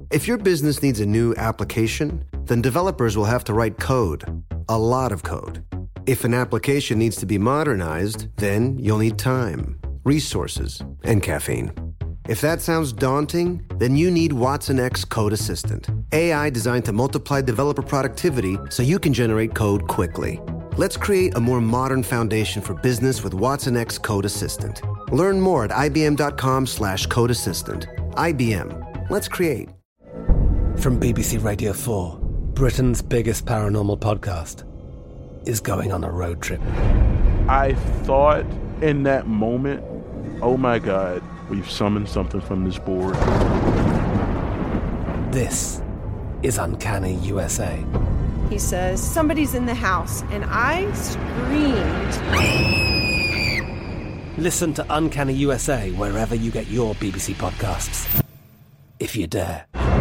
If your business needs a new application, then developers will have to write code, a lot of code. If an application needs to be modernized, then you'll need time, resources, and caffeine. If that sounds daunting, then you need Watson X Code Assistant, AI designed to multiply developer productivity so you can generate code quickly. Let's create a more modern foundation for business with Watson X Code Assistant. Learn more at ibm.com/code assistant. IBM. Let's create. From BBC Radio 4, Britain's biggest paranormal podcast is going on a road trip. I thought in that moment, oh my God, we've summoned something from this board. This is Uncanny USA. He says, somebody's in the house, and I screamed. Listen to Uncanny USA wherever you get your BBC podcasts, if you dare.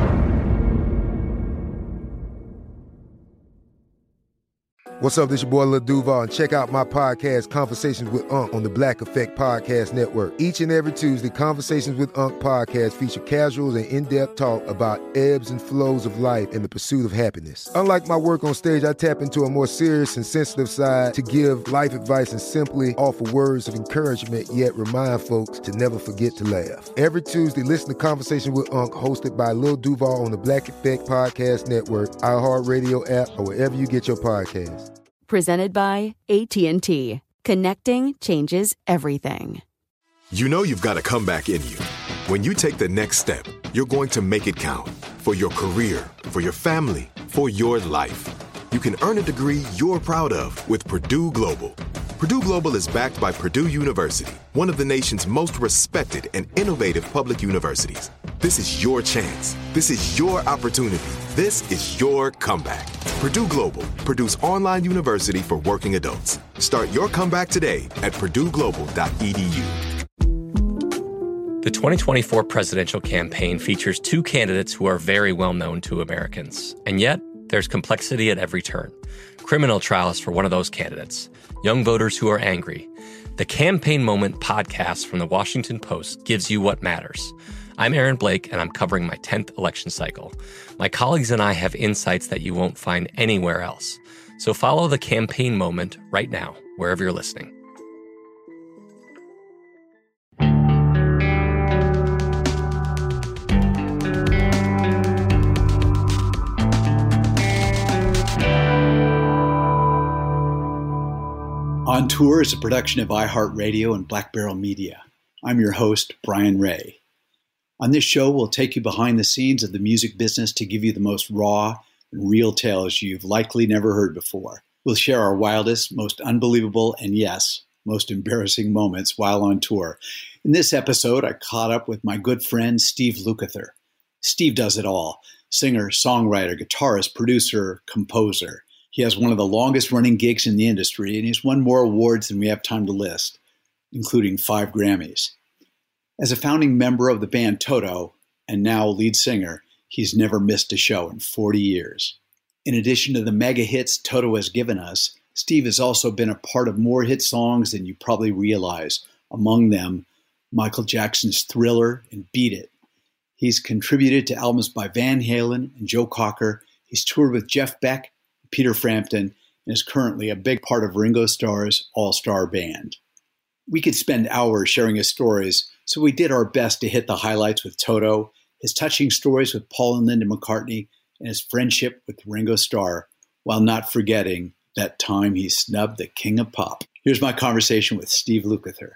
What's up, this your boy Lil Duval, and check out my podcast, Conversations with Unc, on the Black Effect Podcast Network. Each and every Tuesday, Conversations with Unc podcast feature casuals and in-depth talk about ebbs and flows of life and the pursuit of happiness. Unlike my work on stage, I tap into a more serious and sensitive side to give life advice and simply offer words of encouragement, yet remind folks to never forget to laugh. Every Tuesday, listen to Conversations with Unc, hosted by Lil Duval on the Black Effect Podcast Network, iHeartRadio app, or wherever you get your podcasts. Presented by AT&T. Connecting changes everything. You know you've got a comeback in you. When you take the next step, you're going to make it count. For your career, for your family, for your life. You can earn a degree you're proud of with Purdue Global. Purdue Global is backed by Purdue University, one of the nation's most respected and innovative public universities. This is your chance. This is your opportunity. This is your comeback. Purdue Global, Purdue's online university for working adults. Start your comeback today at purdueglobal.edu. The 2024 presidential campaign features two candidates who are very well known to Americans. And yet, there's complexity at every turn. Criminal trials for one of those candidates. Young voters who are angry. The Campaign Moment podcast from the Washington Post gives you what matters. I'm Aaron Blake, and I'm covering my 10th election cycle. My colleagues and I have insights that you won't find anywhere else. So follow The Campaign Moment right now, wherever you're listening. On Tour is a production of iHeartRadio and Black Barrel Media. I'm your host, Brian Ray. On this show, we'll take you behind the scenes of the music business to give you the most raw and real tales you've likely never heard before. We'll share our wildest, most unbelievable, and yes, most embarrassing moments while on tour. In this episode, I caught up with my good friend, Steve Lukather. Steve does it all. Singer, songwriter, guitarist, producer, composer. He has one of the longest running gigs in the industry, and he's won more awards than we have time to list, including 5 Grammys. As a founding member of the band Toto, and now lead singer, he's never missed a show in 40 years. In addition to the mega hits Toto has given us, Steve has also been a part of more hit songs than you probably realize, among them Michael Jackson's Thriller and Beat It. He's contributed to albums by Van Halen and Joe Cocker. He's toured with Jeff Beck, Peter Frampton, and is currently a big part of Ringo Starr's all-star band. We could spend hours sharing his stories, so we did our best to hit the highlights with Toto, his touching stories with Paul and Linda McCartney, and his friendship with Ringo Starr, while not forgetting that time he snubbed the King of Pop. Here's my conversation with Steve Lukather.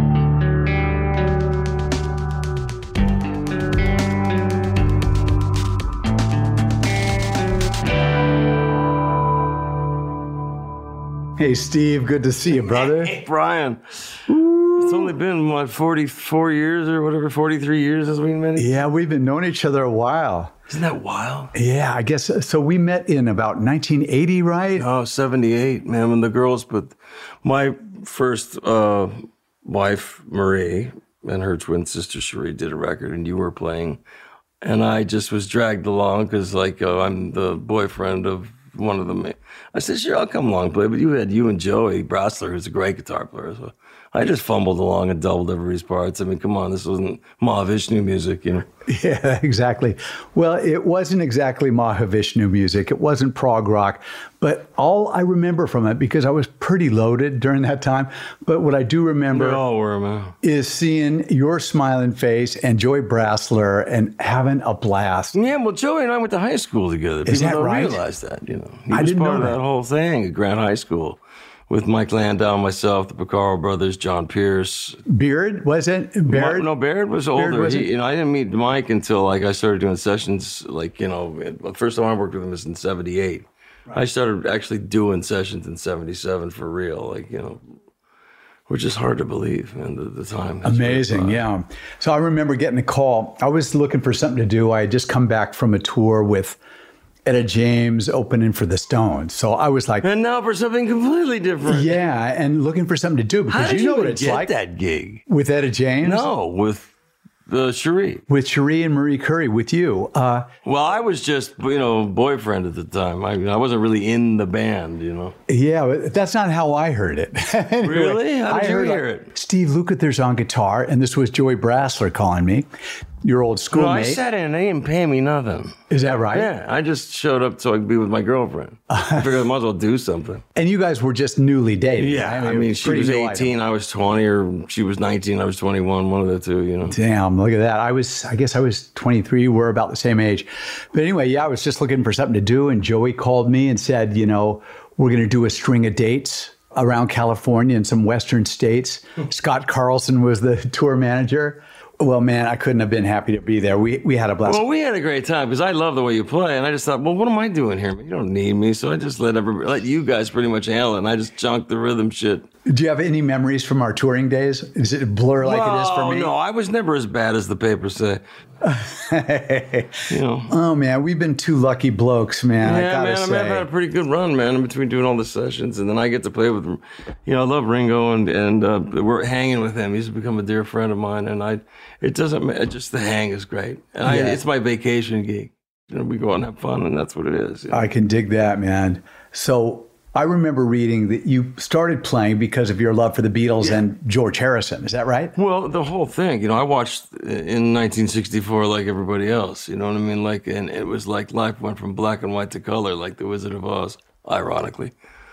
Hey, Steve, good to see you, brother. Hey, Brian. It's only been, 44 years or whatever, 43 years since we met? Yeah, we've been knowing each other a while. Isn't that wild? Yeah, I guess. So we met in about 1980, right? Oh, 78, man, when the girls, but my first wife, Marie, and her twin sister, Cherie, did a record, and you were playing. And I just was dragged along because, I'm the boyfriend of one of them. I said, sure, I'll come along and play. But you had you and Joey Brasler, who's a great guitar player. So I just fumbled along and doubled everybody's parts. I mean, come on, this wasn't Mahavishnu music, you know? Yeah, exactly. Well, it wasn't exactly Mahavishnu music. It wasn't prog rock. But all I remember from it, because I was pretty loaded during that time, but what I do remember is seeing your smiling face and Joey Brasler and having a blast. Yeah, well, Joey and I went to high school together. Is People that don't right? realize that, you know. I didn't know that whole thing at Grant High School. With Mike Landau, myself, the Picaro brothers, John Pierce. Beard, was it? Baird? No, Baird was older. Baird, was it? I didn't meet Mike until I started doing sessions. The first time I worked with him was in '78. Right. I started actually doing sessions in '77 for real, which is hard to believe, man. The time. Amazing, yeah. So I remember getting a call. I was looking for something to do. I had just come back from a tour with Etta James opening for the Stones. So I was like... And now for something completely different. Yeah, and looking for something to do because you know what it's like. How did you get that gig? With Etta James? No, with Cherie. With Cherie and Marie Currie, with you. Well, I was just, boyfriend at the time. I wasn't really in the band, Yeah, but that's not how I heard it. Anyway, really? How did you hear it? Steve Lukather's on guitar, and this was Joey Brasler calling me, your old schoolmate. No, I sat in and they didn't pay me nothing. Is that right? Yeah, I just showed up so I could be with my girlfriend. I figured I might as well do something. And you guys were just newly dating. Yeah, I mean she was 18, I was 20, or she was 19, I was 21, one of the two, Damn, look at that. I guess I was 23, we're about the same age. But anyway, I was just looking for something to do, and Joey called me and said, we're going to do a string of dates around California and some Western states. Scott Carlson was the tour manager. Well, man, I couldn't have been happy to be there. We had a blast. Well, we had a great time because I love the way you play. And I just thought, well, what am I doing here? You don't need me. So I just let you guys pretty much handle it. And I just chunked the rhythm shit. Do you have any memories from our touring days? Is it a blur like it is for me? No, I was never as bad as the papers say. Oh, man, we've been two lucky blokes, man. Yeah, I gotta say. I've had a pretty good run, man, in between doing all the sessions. And then I get to play with, I love Ringo and we're hanging with him. He's become a dear friend of mine. And it doesn't matter. Just the hang is great. And it's my vacation gig. We go out and have fun, and that's what it is. I can dig that, man. So I remember reading that you started playing because of your love for the Beatles and George Harrison. Is that right? Well, the whole thing, I watched in 1964 like everybody else, you know what I mean? And it was like life went from black and white to color, like The Wizard of Oz, ironically.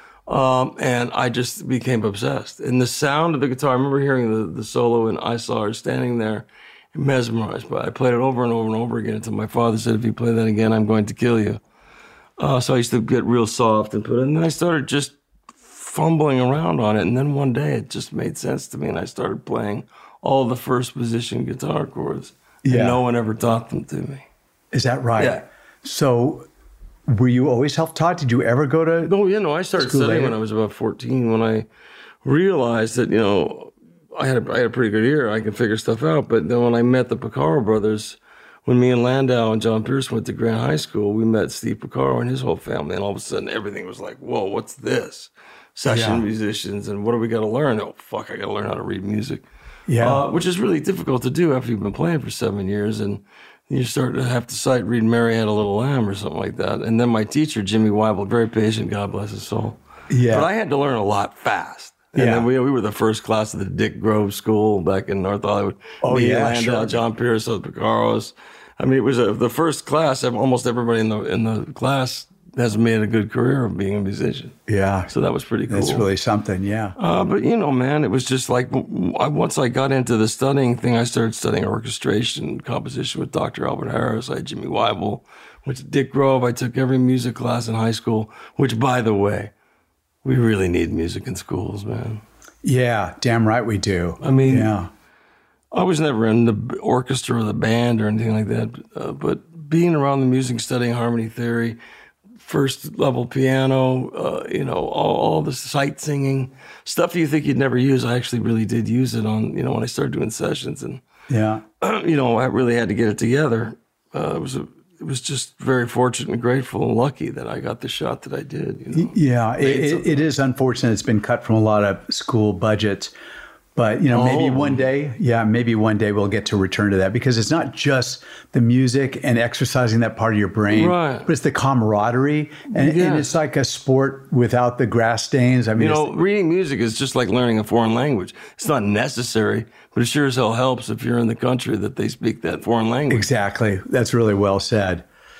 And I just became obsessed. And the sound of the guitar, I remember hearing the solo, and I saw her standing there mesmerized by it. I played it over and over and over again until my father said, if you play that again, I'm going to kill you. So I used to get real soft and and then I started just fumbling around on it. And then one day it just made sense to me, and I started playing all the first position guitar chords. And no one ever taught them to me. Is that right? Yeah. So were you always self-taught? Did you ever go to I started studying when I was about 14, when I realized that, I had a pretty good ear. I could figure stuff out. But then when I met the Picaro brothers, when me and Landau and John Pierce went to Grant High School, we met Steve Picaro and his whole family. And all of a sudden, everything was like, whoa, what's this? Session musicians, and what do we got to learn? Oh, fuck, I got to learn how to read music. Yeah. Which is really difficult to do after you've been playing for 7 years. And you start to have to sight read Mary Had a Little Lamb or something like that. And then my teacher, Jimmy Weibel, very patient, God bless his soul. Yeah. But I had to learn a lot fast. And then we were the first class of the Dick Grove School back in North Hollywood. Oh, me, Landau, John Pierce, the Picaros. I mean, it was the first class. Almost everybody in the class has made a good career of being a musician. Yeah. So that was pretty cool. That's really something, yeah. But, man, it was just like, once I got into the studying thing, I started studying orchestration, composition with Dr. Albert Harris. I had Jimmy Weibel. Went to Dick Grove. I took every music class in high school, which, by the way, we really need music in schools, man. Yeah, damn right we do. I mean, I was never in the orchestra or the band or anything like that, but being around the music, studying harmony theory, first level piano, all the sight singing, stuff you think you'd never use, I actually really did use it on, when I started doing sessions. And, I really had to get it together. It was just very fortunate and grateful and lucky that I got the shot that I did. Yeah, it is unfortunate. It's been cut from a lot of school budgets. But, maybe one day we'll get to return to that, because it's not just the music and exercising that part of your brain, right, but it's the camaraderie. And it's like a sport without the grass stains. I mean, reading music is just like learning a foreign language. It's not necessary, but it sure as hell helps if you're in the country that they speak that foreign language. Exactly. That's really well said.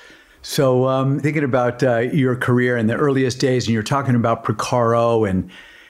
So thinking about your career in the earliest days, and you're talking about Porcaro and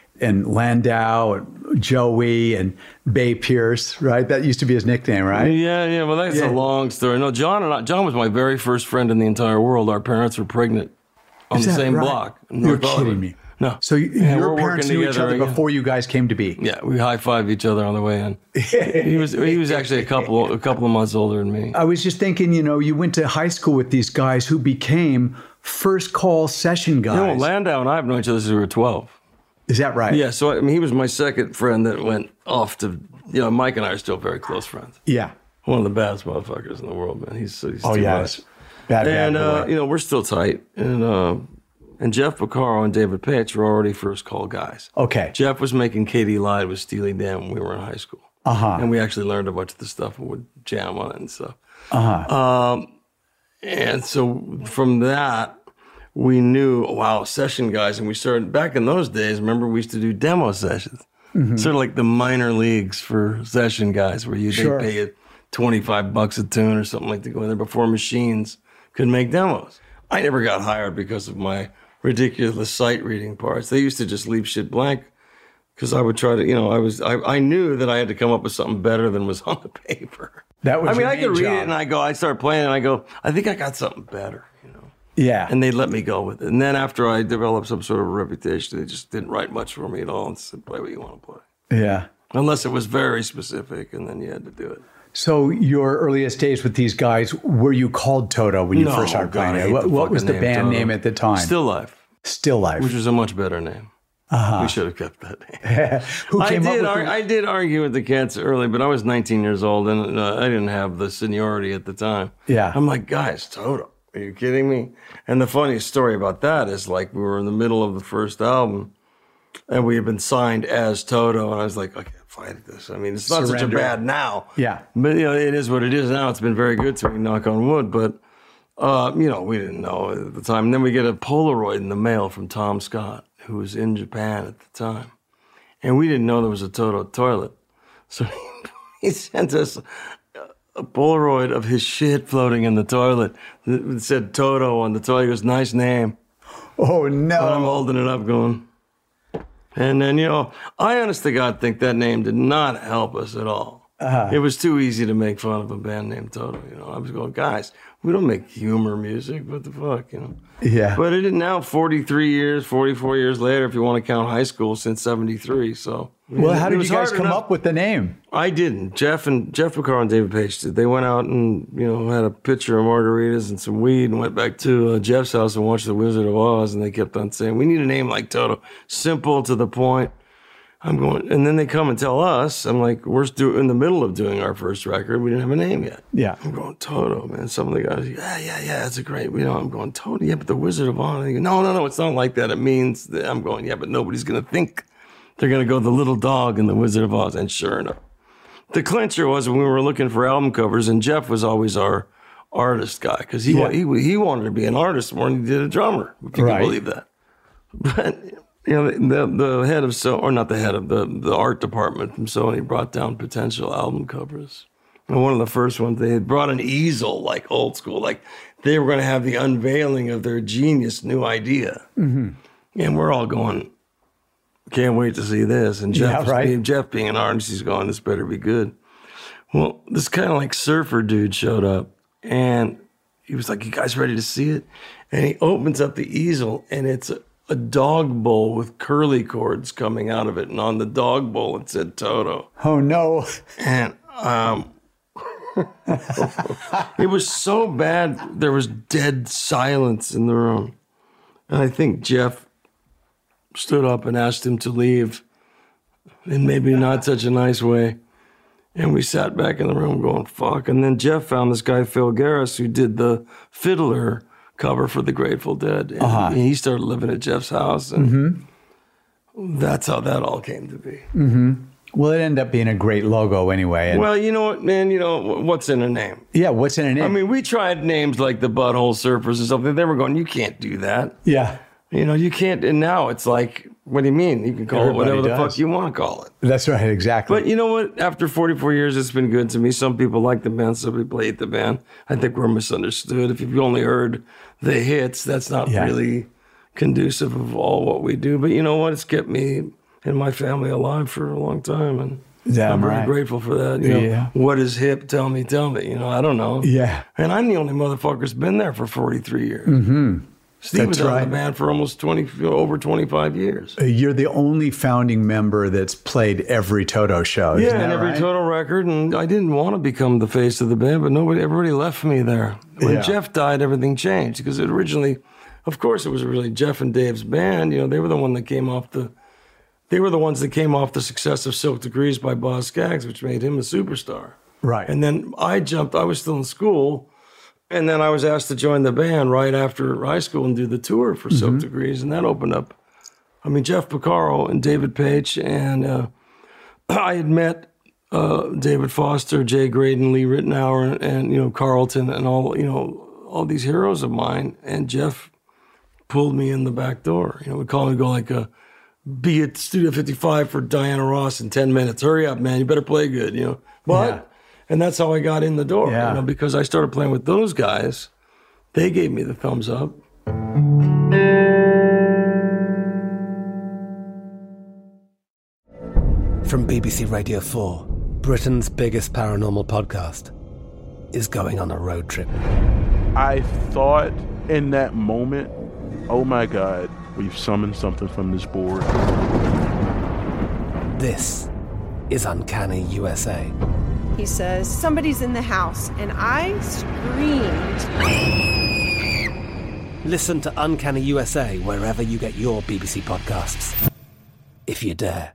Landau and Joey and Bay Pierce, right? That used to be his nickname, right? Yeah. Well, that's a long story. No, John was my very first friend in the entire world. Our parents were pregnant on the same block. You're kidding me. No. So your parents knew each other before you guys came to be? Yeah, we high-fived each other on the way in. He was actually a couple of months older than me. I was just thinking, you went to high school with these guys who became first call session guys. Landau and I have known each other since we were 12. Is that right? Yeah, so he was my second friend that went off to, Mike and I are still very close friends. Yeah. One of the baddest motherfuckers in the world, man. He's oh, yeah. Bad. And, we're still tight. And Jeff Porcaro and David Paich were already first call guys. Okay. Jeff was making Katie Lied with Steely Dan when we were in high school. Uh-huh. And we actually learned a bunch of the stuff and would jam on it and stuff. Uh-huh. And so from that, we knew, session guys. And we started, back in those days, remember we used to do demo sessions. Mm-hmm. Sort of like the minor leagues for session guys, where they pay you $25 a tune or something like to go in there before machines could make demos. I never got hired because of my ridiculous sight reading parts. They used to just leave shit blank because I would try to, I knew that I had to come up with something better than was on the paper. That was I could read it and I start playing and I go, I think I got something better. Yeah. And they'd let me go with it. And then after I developed some sort of a reputation, they just didn't write much for me at all and said, play what you want to play. Yeah. Unless it was very specific, and then you had to do it. So your earliest days with these guys, were you called Toto when you first started playing it? What was the band name at the time? Still Life. Still Life. Which was a much better name. Uh-huh. We should have kept that name. Who came up with I did argue with the cats early, but I was 19 years old, and I didn't have the seniority at the time. Yeah. I'm like, guys, Toto. Are you kidding me? And the funniest story about that is, like, we were in the middle of the first album and we had been signed as Toto. And I was like, I can't fight this. I mean, it's not such a bad now. Yeah. But, it is what it is now. It's been very good to me, knock on wood. But, we didn't know at the time. And then we get a Polaroid in the mail from Tom Scott, who was in Japan at the time. And we didn't know there was a Toto toilet. So he sent us a Polaroid of his shit floating in the toilet. It said Toto on the toilet. He goes, nice name. Oh, no. And I'm holding it up going. And then, I honest to God think that name did not help us at all. Uh-huh. It was too easy to make fun of a band named Toto. I was going, guys, we don't make humor music. What the fuck, Yeah. But it is now 44 years later, if you want to count high school, since 73. So. Well, how did you guys come up with the name? I didn't. Jeff Porcaro and David Paich did. They went out and, had a pitcher of margaritas and some weed and went back to Jeff's house and watched The Wizard of Oz. And they kept on saying, we need a name like Toto. Simple, to the point. I'm going, and then they come and tell us, I'm like, we're in the middle of doing our first record. We didn't have a name yet. Yeah. I'm going, Toto, man. Some of the guys, yeah, that's a great, I'm going, Toto, yeah, but The Wizard of Oz. They go, no, it's not like that. It means that. I'm going, yeah, but nobody's going to think they're going to go The Little Dog in The Wizard of Oz. And sure enough, the clincher was when we were looking for album covers, and Jeff was always our artist guy, because he wanted to be an artist more than he did a drummer, if you can believe that. But, the head of not the head of the art department from Sony brought down potential album covers. And one of the first ones, they had brought an easel, like old school, like they were going to have the unveiling of their genius new idea. Mm-hmm. And we're all going, can't wait to see this. And Jeff being an artist, he's going, this better be good. Well, this kind of like surfer dude showed up, and he was like, you guys ready to see it? And he opens up the easel, and it's a dog bowl with curly cords coming out of it. And on the dog bowl, it said Toto. Oh, no. And it was so bad, there was dead silence in the room. And I think Jeff stood up and asked him to leave in maybe not such a nice way. And we sat back in the room going, fuck. And then Jeff found this guy, Phil Garris, who did the Fiddler cover for the Grateful Dead. And he started living at Jeff's house. And that's how that all came to be. Mm-hmm. Well, it ended up being a great logo anyway. And well, you know what, man? You know, what's in a name? Yeah, what's in a name? I mean, we tried names like the Butthole Surfers or something. They were going, you can't do that. Yeah. You know, you can't. And now it's like, what do you mean? You can call Everybody it whatever does. the fuck you want to call it. That's right, exactly. But you know what? After 44 years, it's been good to me. Some people like the band, some people hate the band. I think we're misunderstood. If you've only heard the hits, that's not really conducive of all what we do. But you know what? It's kept me and my family alive for a long time. And I'm very grateful for that. You know, what is hip? Tell me. You know, I don't know. Yeah. And I'm the only motherfucker who's been there for 43 years. Mm-hmm. Steve was in the band for almost over 25 years. You're the only founding member that's played every Toto show. Yeah, and every Toto record. And I didn't want to become the face of the band, but everybody left me there. When Jeff died, everything changed because it originally, of course, it was really Jeff and Dave's band. You know, they were the ones that came off the success of Silk Degrees by Boz Scaggs, which made him a superstar. Right. And then I was still in school. And then I was asked to join the band right after high school and do the tour for Silk Degrees. And that opened up, Jeff Porcaro and David Page. And I had met David Foster, Jay Graydon, Lee Ritenour, and, you know, Carlton and all these heroes of mine. And Jeff pulled me in the back door. You know, we call him to go like be at Studio 55 for Diana Ross in 10 minutes. Hurry up, man. You better play good, you know. But... And that's how I got in the door, you know, because I started playing with those guys. They gave me the thumbs up. From BBC Radio 4, Britain's biggest paranormal podcast is going on a road trip. I thought in that moment, oh my God, we've summoned something from this board. This is Uncanny USA. He says, somebody's in the house, and I screamed. Listen to Uncanny USA wherever you get your BBC podcasts, if you dare.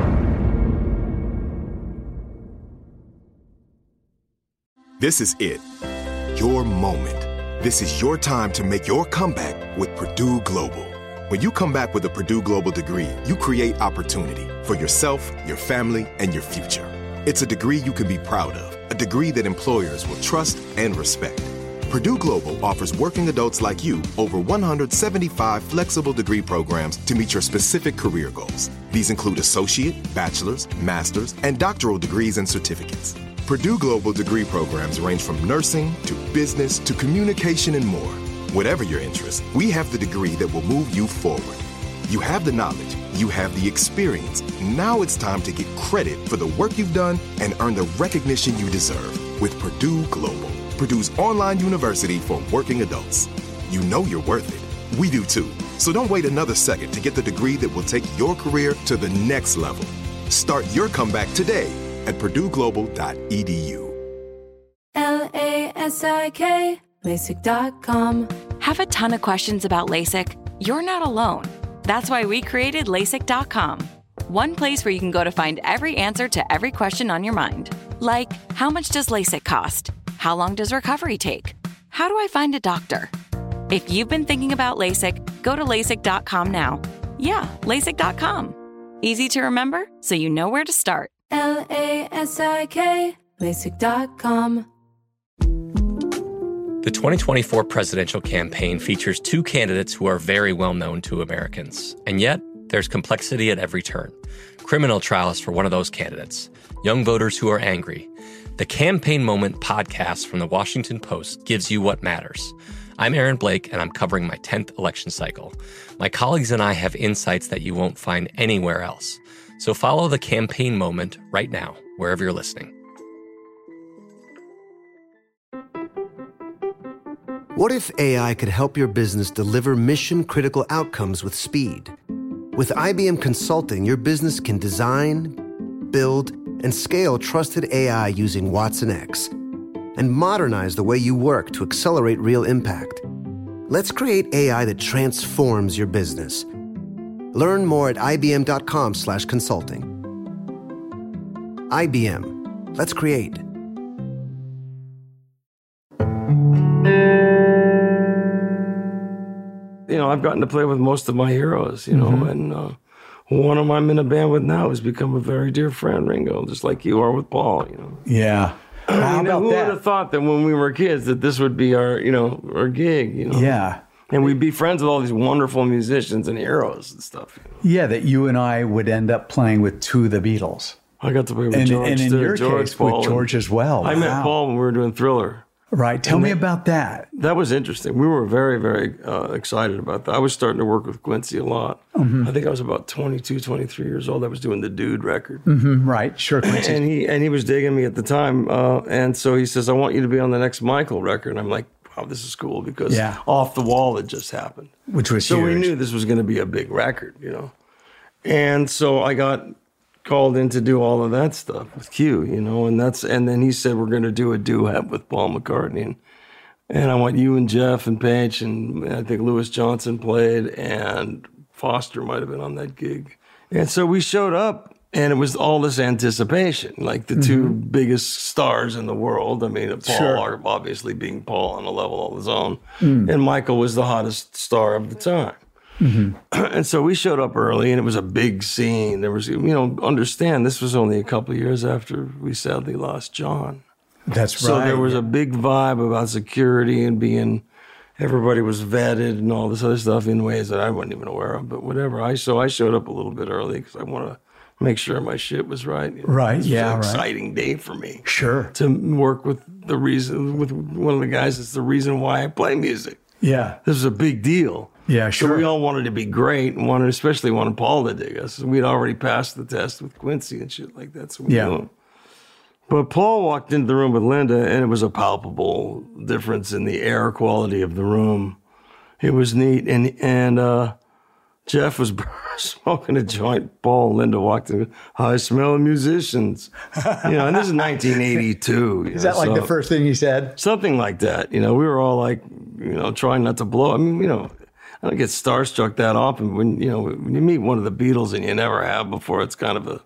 This is it. Your moment. This is your time to make your comeback with Purdue Global. When you come back with a Purdue Global degree, you create opportunity for yourself, your family, and your future. It's a degree you can be proud of, a degree that employers will trust and respect. Purdue Global offers working adults like you over 175 flexible degree programs to meet your specific career goals. These include associate, bachelor's, master's, and doctoral degrees and certificates. Purdue Global degree programs range from nursing to business to communication and more. Whatever your interest, we have the degree that will move you forward. You have the knowledge, you have the experience. Now it's time to get credit for the work you've done and earn the recognition you deserve with Purdue Global, Purdue's online university for working adults. You know you're worth it. We do too. So don't wait another second to get the degree that will take your career to the next level. Start your comeback today at purdueglobal.edu. LASIK, LASIK.com. Have a ton of questions about LASIK? You're not alone. That's why we created LASIK.com. One place where you can go to find every answer to every question on your mind. Like, how much does LASIK cost? How long does recovery take? How do I find a doctor? If you've been thinking about LASIK, go to LASIK.com now. Yeah, LASIK.com. Easy to remember, so you know where to start. LASIK, LASIK.com. The 2024 presidential campaign features two candidates who are very well known to Americans. And yet, there's complexity at every turn. Criminal trials for one of those candidates. Young voters who are angry. The Campaign Moment podcast from the Washington Post gives you what matters. I'm Aaron Blake, and I'm covering my 10th election cycle. My colleagues and I have insights that you won't find anywhere else. So follow The Campaign Moment right now, wherever you're listening. What if AI could help your business deliver mission-critical outcomes with speed? With IBM Consulting, your business can design, build, and scale trusted AI using watsonx, and modernize the way you work to accelerate real impact. Let's create AI that transforms your business. Learn more at ibm.com/consulting. IBM. Let's create. You know, I've gotten to play with most of my heroes, you know, and one of them I'm in a band with now has become a very dear friend, Ringo, just like you are with Paul, you know. Yeah. How about who that? would have thought that when we were kids that this would be our, you know, our gig, you know? Yeah. And we'd be friends with all these wonderful musicians and heroes and stuff. You know? Yeah, that you and I would end up playing with two of the Beatles. I got to play with George, and in too. your George, case, Paul, with George as well. I met Paul when we were doing Thriller. Right. Tell me about that. That was interesting. We were very, very excited about that. I was starting to work with Quincy a lot. Mm-hmm. I think I was about 22, 23 years old. I was doing the Dude record. Mm-hmm. Right. Sure. Quincy. And he was digging me at the time. And so he says, I want you to be on the next Michael record. And I'm like, wow, this is cool because Off the Wall had just happened. Which was so huge. we knew this was going to be a big record, you know. And so I got called in to do all of that stuff with Q, you know, and then he said, we're going to do a duet with Paul McCartney. And I want you and Jeff and Paige, and I think Louis Johnson played, and Foster might have been on that gig. And so we showed up, and it was all this anticipation, like the two biggest stars in the world. I mean, Paul obviously being Paul on a level all his own, and Michael was the hottest star of the time. Mm-hmm. And so we showed up early, and it was a big scene. There was, you know, understand, this was only a couple of years after we sadly lost John. That's right. So there was a big vibe about security and everybody was vetted and all this other stuff in ways that I wasn't even aware of, but whatever. So I showed up a little bit early because I want to make sure my shit was right. You know? Right, This was an exciting day for me. Sure. To work with with one of the guys that's the reason why I play music. Yeah. This was a big deal. Yeah, sure. So we all wanted to be great and especially wanted Paul to dig us. We'd already passed the test with Quincy and shit like that. So we knew him. But Paul walked into the room with Linda, and it was a palpable difference in the air quality of the room. It was neat, and Jeff was smoking a joint. Paul and Linda walked in. I smell musicians, you know. And this is 1982. Is that like the first thing he said? Something like that. You know, we were all like, you know, trying not to blow. I mean, you know, I don't get starstruck that often. When you meet one of the Beatles and you never have before, it's kind of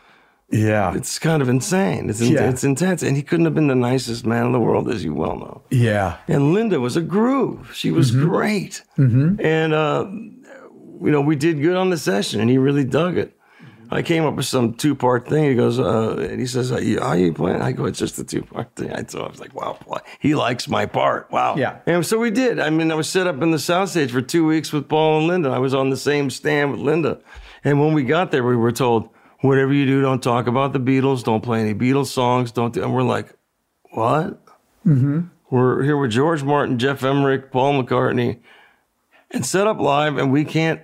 it's kind of insane. It's intense. And he couldn't have been the nicest man in the world, as you well know. Yeah. And Linda was a groove. She was great. Mm-hmm. And, you know, we did good on the session, and he really dug it. I came up with some two-part thing. He goes, and he says, how are you playing? I go, it's just a two-part thing. So I was like, wow, he likes my part. Wow. Yeah. And so we did. I mean, I was set up in the soundstage for 2 weeks with Paul and Linda. I was on the same stand with Linda. And when we got there, we were told, whatever you do, don't talk about the Beatles. Don't play any Beatles songs. And we're like, what? Mm-hmm. We're here with George Martin, Jeff Emmerich, Paul McCartney, and set up live, and we can't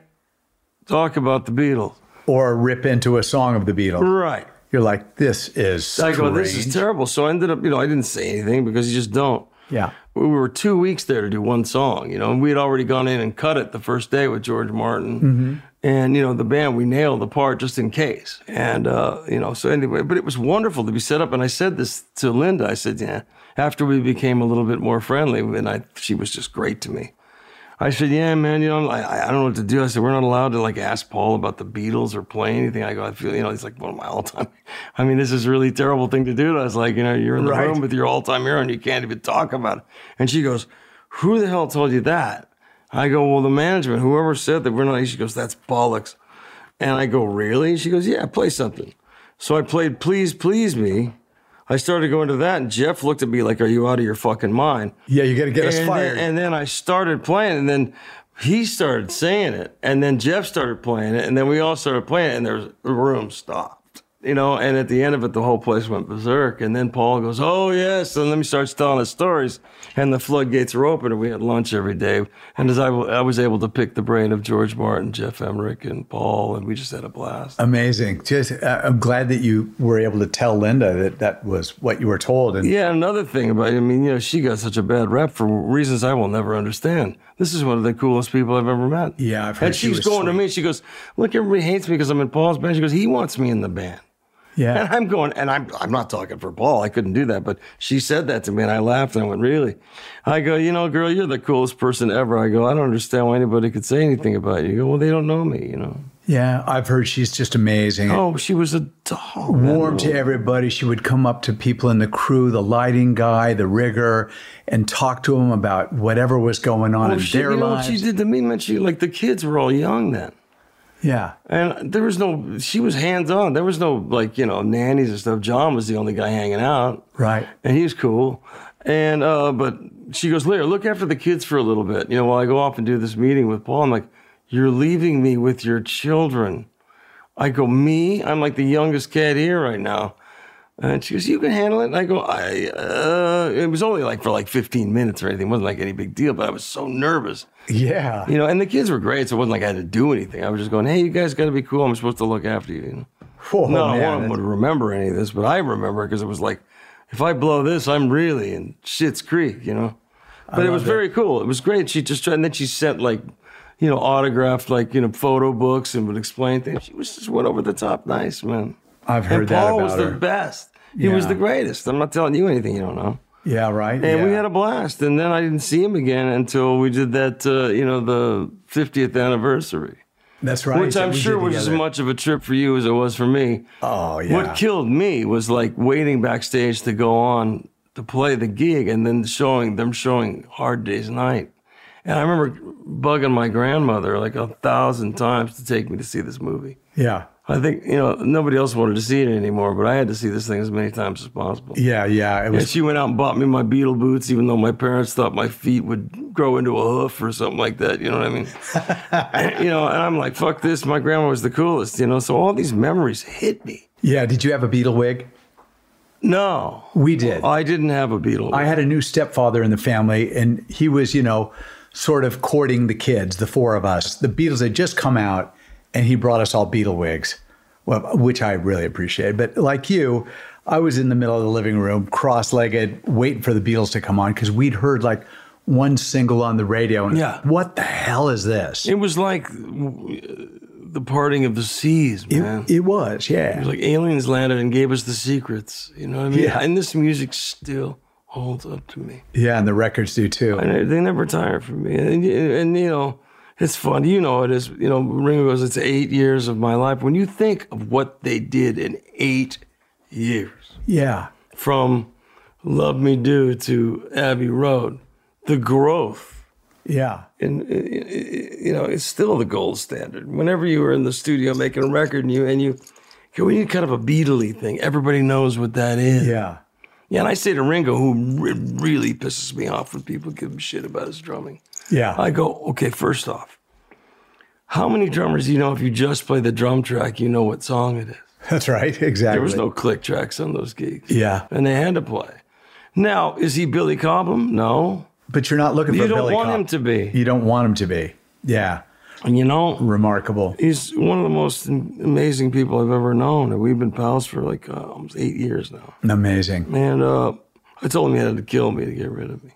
talk about the Beatles. Or rip into a song of the Beatles. Right. You're like, this is strange. I go, this is terrible. So I ended up, you know, I didn't say anything because you just don't. Yeah. We were 2 weeks there to do one song, you know, and we had already gone in and cut it the first day with George Martin. Mm-hmm. And, you know, the band, we nailed the part just in case. And, you know, so anyway, but it was wonderful to be set up. And I said this to Linda. I said, yeah, after we became a little bit more friendly, and she was just great to me. I said, yeah, man, you know, I don't know what to do. I said, we're not allowed to, like, ask Paul about the Beatles or play anything. I go, I feel, you know, he's like, one of my all-time. I mean, this is a really terrible thing to do. I was like, you know, you're in the room with your all-time hero and you can't even talk about it. And she goes, who the hell told you that? I go, well, the management, whoever said that we're not, she goes, that's bollocks. And I go, really? She goes, yeah, play something. So I played Please Please Me. I started going to that, and Jeff looked at me like, are you out of your fucking mind? Yeah, you got to get us fired. And then I started playing, and then he started saying it, and then Jeff started playing it, and then we all started playing it, and the room stopped. You know, and at the end of it, the whole place went berserk. And then Paul goes, oh, yes. And then he starts telling us stories. And the floodgates were open, and we had lunch every day. And as I was able to pick the brain of George Martin, Jeff Emmerich, and Paul, and we just had a blast. Amazing. I'm glad that you were able to tell Linda that was what you were told. And yeah, another thing about it, I mean, you know, she got such a bad rep for reasons I will never understand. This is one of the coolest people I've ever met. Yeah, I've heard. And she's going to me, she goes, look, everybody hates me because I'm in Paul's band. She goes, he wants me in the band. Yeah. And I'm going, and I'm not talking for Paul. I couldn't do that. But she said that to me, and I laughed, and I went, really? I go, you know, girl, you're the coolest person ever. I go, I don't understand why anybody could say anything about you. You go, well, they don't know me, you know. Yeah, I've heard she's just amazing. Oh, she was a doll. Warm to everybody. She would come up to people in the crew, the lighting guy, the rigger, and talk to them about whatever was going on in their lives. What she did to me, man, like the kids were all young then. Yeah. And she was hands-on. There was no, like, nannies and stuff. John was the only guy hanging out. Right. And he was cool. And, but she goes, Lear, look after the kids for a little bit. While I go off and do this meeting with Paul, I'm like, you're leaving me with your children. I go, me? I'm like the youngest cat here right now. And she goes, you can handle it? And I go, it was only for 15 minutes or anything. It wasn't like any big deal, but I was so nervous. Yeah. And the kids were great, so it wasn't like I had to do anything. I was just going, hey, you guys got to be cool. I'm supposed to look after you. Oh, Not man, one of them would remember any of this, but I remember because it was like, if I blow this, I'm really in Schitt's Creek, But it was very cool. It was great. She just tried, and then she sent autographed photo books and would explain things. She just went over the top nice, man. I've heard that about her. Paul was the best. He was the greatest. I'm not telling you anything you don't know. Yeah, right. And we had a blast. And then I didn't see him again until we did that, the 50th anniversary. That's right. Which I'm sure was as much of a trip for you as it was for me. Oh, yeah. What killed me was waiting backstage to go on to play the gig and then showing Hard Day's Night. And I remember bugging my grandmother 1,000 times to take me to see this movie. Yeah. I think, nobody else wanted to see it anymore, but I had to see this thing as many times as possible. Yeah. And she went out and bought me my Beatle boots, even though my parents thought my feet would grow into a hoof or something like that. You know what I mean? and I'm like, fuck this. My grandma was the coolest, So all these memories hit me. Yeah. Did you have a Beatle wig? No. We did. I didn't have a Beatle wig. I had a new stepfather in the family, and he was, sort of courting the kids, the four of us. The Beatles had just come out, and he brought us all Beatle wigs, which I really appreciated. But like you, I was in the middle of the living room, cross-legged, waiting for the Beatles to come on, because we'd heard one single on the radio. And what the hell is this? It was like the parting of the seas, man. It was, yeah. It was like aliens landed and gave us the secrets. You know what I mean? Yeah. And this music still holds up to me. Yeah, and the records do too. And they never tire from me. And it's fun. It is. Ringo goes, it's 8 years of my life. When you think of what they did in 8 years. Yeah. From Love Me Do to Abbey Road, the growth. Yeah. And, it's still the gold standard. Whenever you were in the studio making a record and you we need kind of a Beatle-y thing. Everybody knows what that is. Yeah. Yeah, and I say to Ringo, who really pisses me off when people give him shit about his drumming. Yeah. I go, okay, first off, how many drummers do you know if you just play the drum track, you know what song it is? That's right, exactly. There was no click tracks on those gigs. Yeah. And they had to play. Now, is he Billy Cobham? No. But you're not looking for Billy Cobham. You don't want him to be. You don't want him to be. Yeah. And remarkable. He's one of the most amazing people I've ever known. And we've been pals for almost 8 years now. Amazing. And I told him he had to kill me to get rid of me.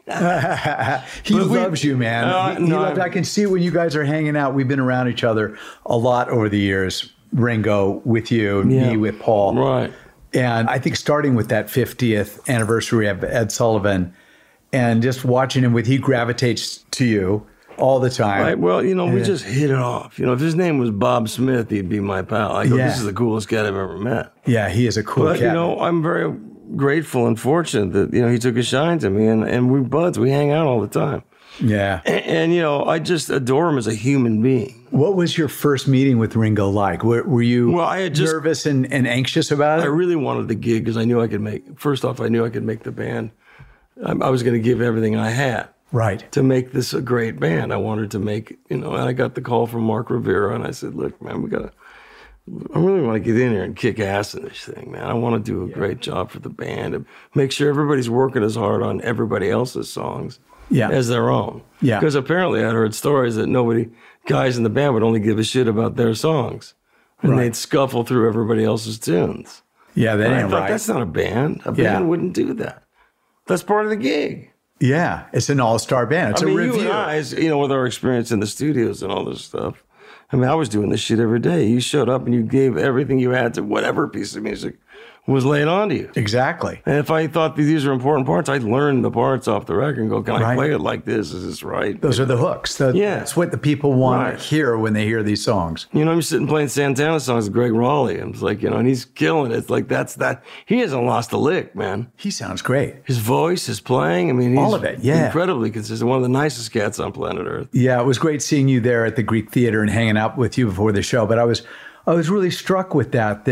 He loves you, man. I can see when you guys are hanging out. We've been around each other a lot over the years. Ringo with you, me with Paul. Right. And I think starting with that 50th anniversary of Ed Sullivan and just watching him he gravitates to you all the time. Right. Well, we just hit it off. If his name was Bob Smith, he'd be my pal. I go, this is the coolest cat I've ever met. Yeah, he is a cool cat. I'm very grateful and fortunate that, he took a shine to me and we buds. We hang out all the time. Yeah. And I just adore him as a human being. What was your first meeting with Ringo like? Were you nervous and anxious about it? I really wanted the gig because I knew I could make the band. I was going to give everything I had. Right. To make this a great band. I wanted to make, and I got the call from Mark Rivera and I said, look, man, I really want to get in here and kick ass in this thing, man. I want to do a great job for the band and make sure everybody's working as hard on everybody else's songs as their own. Yeah. Because apparently I'd heard stories that guys in the band would only give a shit about their songs. And they'd scuffle through everybody else's tunes. Yeah, that ain't right. That's not a band. A band wouldn't do that. That's part of the gig. Yeah, it's an all-star band. It's a review. You and I, with our experience in the studios and all this stuff, I was doing this shit every day. You showed up and you gave everything you had to whatever piece of music was laid onto you. Exactly. And if I thought these are important parts, I'd learn the parts off the record and go, can I play it like this? Is this right? Those are the hooks. That's what the people want to hear when they hear these songs. You know, I'm sitting playing Santana songs with Greg Raleigh. I'm like, you know, and he's killing it. It's like, that's that. He hasn't lost a lick, man. He sounds great. His voice, his playing, I mean, he's all of it, incredibly consistent. One of the nicest cats on planet Earth. Yeah, it was great seeing you there at the Greek Theater and hanging out with you before the show. But I was really struck with that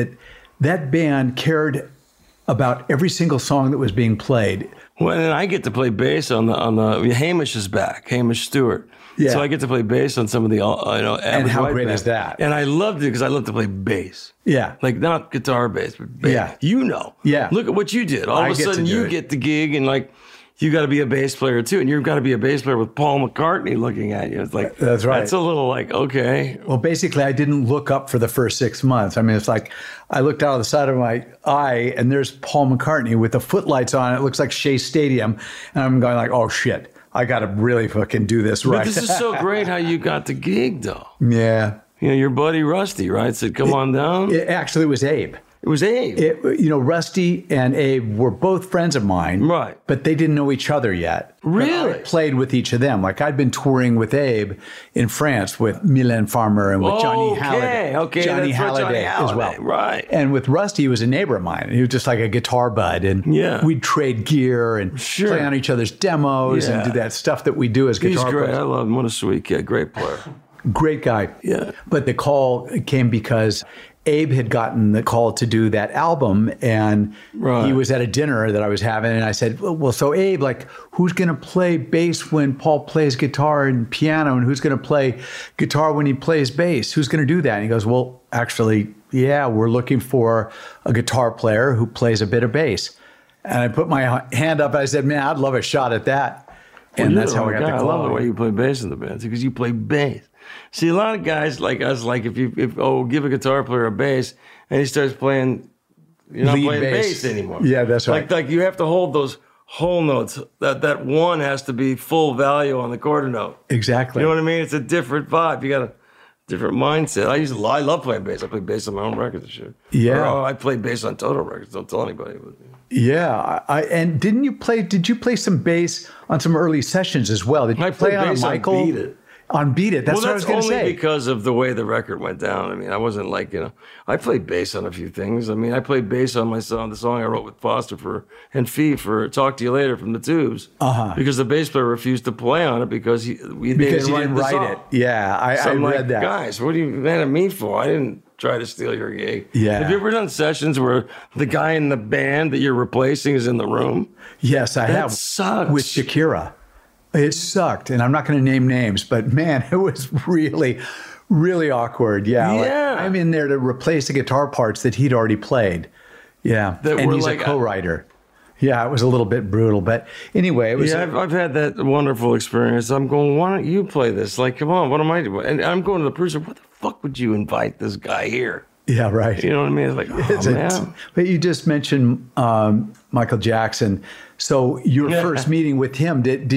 band cared about every single song that was being played. Well, and I get to play bass on the Hamish is back, Hamish Stewart. Yeah. So I get to play bass on some of the, and how great is that? And I loved it because I love to play bass. Yeah. Like not guitar bass, but bass. Yeah. You know. Yeah. Look at what you did. All of a sudden you get the gig and like, you got to be a bass player too, and you've got to be a bass player with Paul McCartney looking at you. It's like that's right. That's a little like okay. Well, basically, I didn't look up for the first 6 months. I mean, it's like I looked out of the side of my eye, and there's Paul McCartney with the footlights on. It looks like Shea Stadium, and I'm going like, oh shit, I got to really fucking do this right. But this is so great how you got the gig though. Yeah. You know, your buddy Rusty, right? Said, "Come on down." Actually, it was Abe. It was Abe. Rusty and Abe were both friends of mine. Right. But they didn't know each other yet. Really? I played with each of them. Like I'd been touring with Abe in France with Mylène Farmer and with Johnny Halliday. Okay, Johnny Halliday as well. Right. And with Rusty, he was a neighbor of mine. He was just like a guitar bud. And we'd trade gear and play on each other's demos and do that stuff that we do as guitar players. He's great. I love him. What a sweet kid. Great player. Great guy. Yeah. But the call came because Abe had gotten the call to do that album, and he was at a dinner that I was having, and I said, well, so Abe, like, who's going to play bass when Paul plays guitar and piano, and who's going to play guitar when he plays bass? Who's going to do that? And he goes, well, actually, yeah, we're looking for a guitar player who plays a bit of bass. And I put my hand up, and I said, man, I'd love a shot at that. And that's how I got the call. I love the way you play bass in the band, because you play bass. See, a lot of guys like us, like if give a guitar player a bass and he starts playing, you're not playing bass anymore. Yeah, that's right. Like you have to hold those whole notes. That one has to be full value on the quarter note. Exactly. You know what I mean? It's a different vibe. You got a different mindset. I love playing bass. I play bass on my own records and shit. Yeah. I play bass on Toto records. Don't tell anybody. But, yeah. And did you play some bass on some early sessions as well? Did you play on a Michael? On Beat It. On Beat It. That's what I was going to say. Only because of the way the record went down. I mean, I wasn't like, I played bass on a few things. I mean, I played bass on the song I wrote with Foster and Fee for Talk to You Later from the Tubes. Because the bass player refused to play on it because he didn't write it. Yeah, I read that. Guys, what are you mad at me for? I didn't try to steal your gig. Yeah. Have you ever done sessions where the guy in the band that you're replacing is in the room? Yes, I have. That sucks. With Shakira. It sucked, and I'm not going to name names, but man, it was really, really awkward. Yeah. Like, I'm in there to replace the guitar parts that he'd already played. Yeah, and he's a co-writer. Yeah, it was a little bit brutal, but anyway, it was. Yeah, I've had that wonderful experience. I'm going, why don't you play this? Like, come on, what am I doing? And I'm going to the producer, what the fuck would you invite this guy here? Yeah, right. You know what I mean? It's like, man. But you just mentioned Michael Jackson. So your first meeting with him,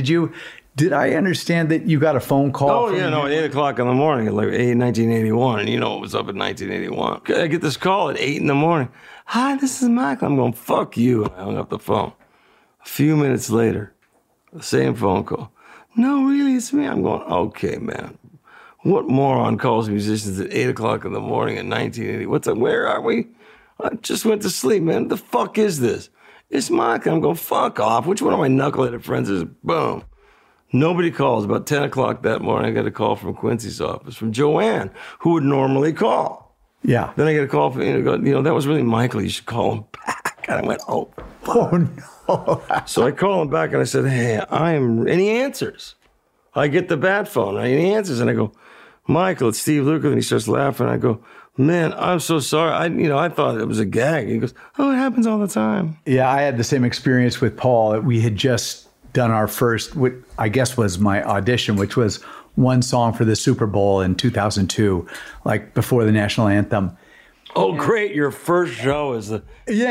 did I understand that you got a phone call? At 8 o'clock in the morning, like 1981. And it was up in 1981. I get this call at 8 in the morning. Hi, this is Michael. I'm going, fuck you. I hung up the phone. A few minutes later, the same phone call. No, really, it's me. I'm going, okay, man. What moron calls musicians at 8 o'clock in the morning in 1980? Where are we? I just went to sleep, man. What the fuck is this? It's Michael. I'm going, fuck off. Which one of my knuckleheaded friends is? Boom. Nobody calls. About 10 o'clock that morning, I got a call from Quincy's office, from Joanne, who would normally call. Yeah. Then I get a call from, that was really Michael. You should call him back. And I went, oh, fuck. Oh, no. So I call him back and I said, hey, and he answers. I get the bat phone, right? And he answers, and I go, Michael, it's Steve Lukather. And he starts laughing. I go, man, I'm so sorry. I thought it was a gag. He goes, oh, it happens all the time. Yeah, I had the same experience with Paul. We had just done our first, what I guess was my audition, which was one song for the Super Bowl in 2002, like before the national anthem. Oh, great. Your first show is that's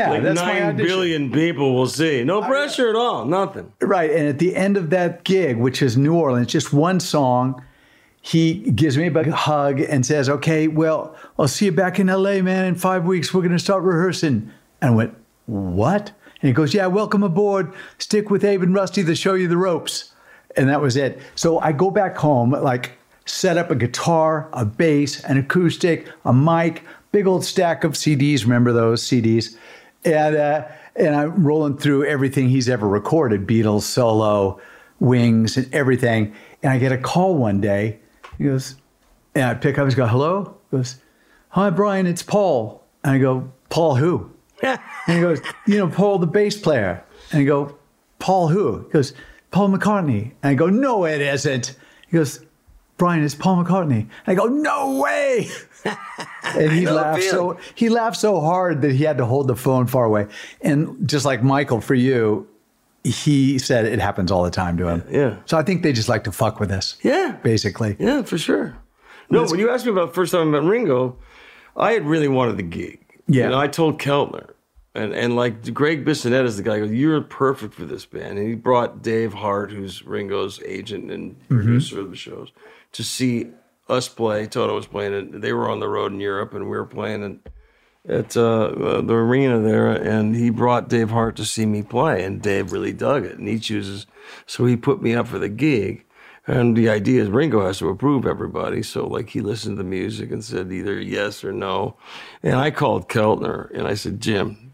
9 billion people will see. No pressure at all. Nothing. Right. And at the end of that gig, which is New Orleans, just one song, he gives me a hug and says, okay, well, I'll see you back in LA, man. In 5 weeks, we're going to start rehearsing. And I went, what? And he goes, yeah, welcome aboard. Stick with Abe and Rusty. They'll show you the ropes. And that was it. So I go back home, like set up a guitar, a bass, an acoustic, a mic, big old stack of CDs. Remember those CDs? And I'm rolling through everything he's ever recorded, Beatles, solo, Wings, and everything. And I get a call one day. He goes, and I pick up, he goes, hello? He goes, hi, Brian, it's Paul. And I go, Paul who? And he goes, Paul, the bass player. And I go, Paul who? He goes, Paul McCartney. And I go, no, it isn't. He goes, Brian, it's Paul McCartney. And I go, no way. And he laughed so hard that he had to hold the phone far away. And just like Michael, for you, he said it happens all the time to him. Yeah. So I think they just like to fuck with us. Yeah. Basically. Yeah, for sure. No, when you asked me about the first time I met Ringo, I had really wanted the gig. Yeah. I told Keltner, and like Greg Bissonette is the guy who goes, you're perfect for this band. And he brought Dave Hart, who's Ringo's agent and producer of the shows, to see us play. Toto was playing it. They were on the road in Europe, and we were playing at the arena there. And he brought Dave Hart to see me play, and Dave really dug it. And so he put me up for the gig. And the idea is Ringo has to approve everybody. So like he listened to the music and said either yes or no. And I called Keltner and I said, Jim,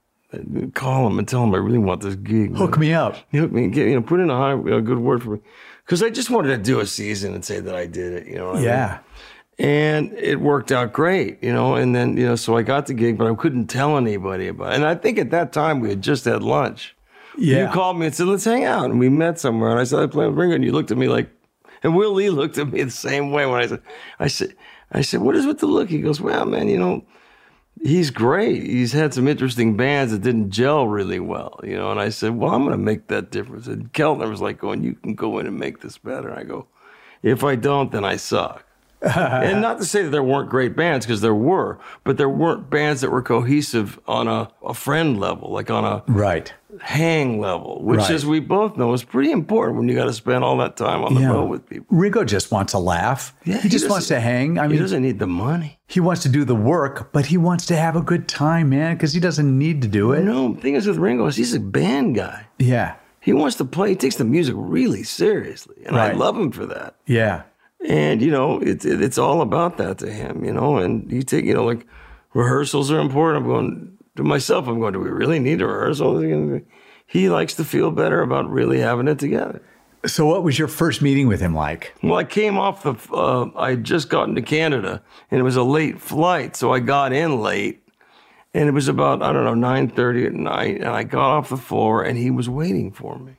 call him and tell him I really want this gig. Hook me up. Hook me, put in a good word for me. Because I just wanted to do a season and say that I did it, what I mean? And it worked out great, and then, so I got the gig, but I couldn't tell anybody about it. And I think at that time we had just had lunch. Yeah. You called me and said, let's hang out. And we met somewhere. And I said, I play with Ringo. And you looked at me like, and Will Lee looked at me the same way when I said, what is with the look? He goes, well, man, he's great. He's had some interesting bands that didn't gel really well, And I said, well, I'm going to make that difference. And Keltner was like going, you can go in and make this better. And I go, if I don't, then I suck. And not to say that there weren't great bands, because there were, but there weren't bands that were cohesive on a friend level, like on a hang level, which, as we both know, is pretty important when you got to spend all that time on the road with people. Ringo just wants a laugh. Yeah, he just wants to hang. I mean, he doesn't need the money. He wants to do the work, but he wants to have a good time, man, because he doesn't need to do it. No, the thing is with Ringo is he's a band guy. Yeah. He wants to play. He takes the music really seriously, and I love him for that. Yeah. And, it's all about that to him, and you take, like rehearsals are important. I'm going to myself, do we really need a rehearsal? He likes to feel better about really having it together. So what was your first meeting with him like? Well, I came off I had just gotten to Canada, and it was a late flight, so I got in late, and it was about, 9:30 at night, and I got off the floor, and he was waiting for me.